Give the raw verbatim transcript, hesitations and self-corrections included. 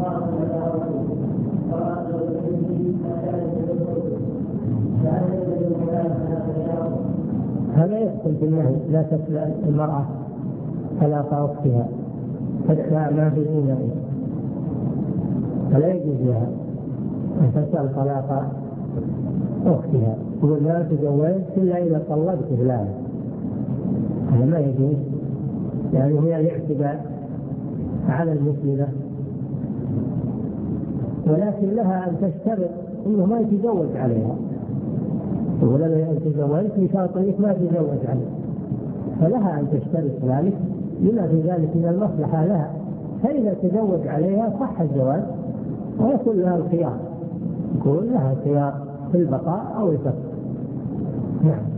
هذا يدخل في النهي، لا تسأل المرأة طلاق أختها حتى ما في إيمان، فلا يجوز لها أن تسأل طلاق أختها تقول ما تزوجت إلا إذا طلقت فلان، هذا ما يجوز، يعني هي الاعتداء على المسلمة. ولكن لها أن تشترط إنه ما يتزوج عليها، تقول أنا أن تزوجت بشرط إنك ما تزوج عليها، فلها أن تشترط ذلك لما في ذلك من المصلحة لها، فإذا تزوج عليها صح الزواج ويكون لها الخيار، يكون لها خيار في البقاء أو الفسخ. نعم.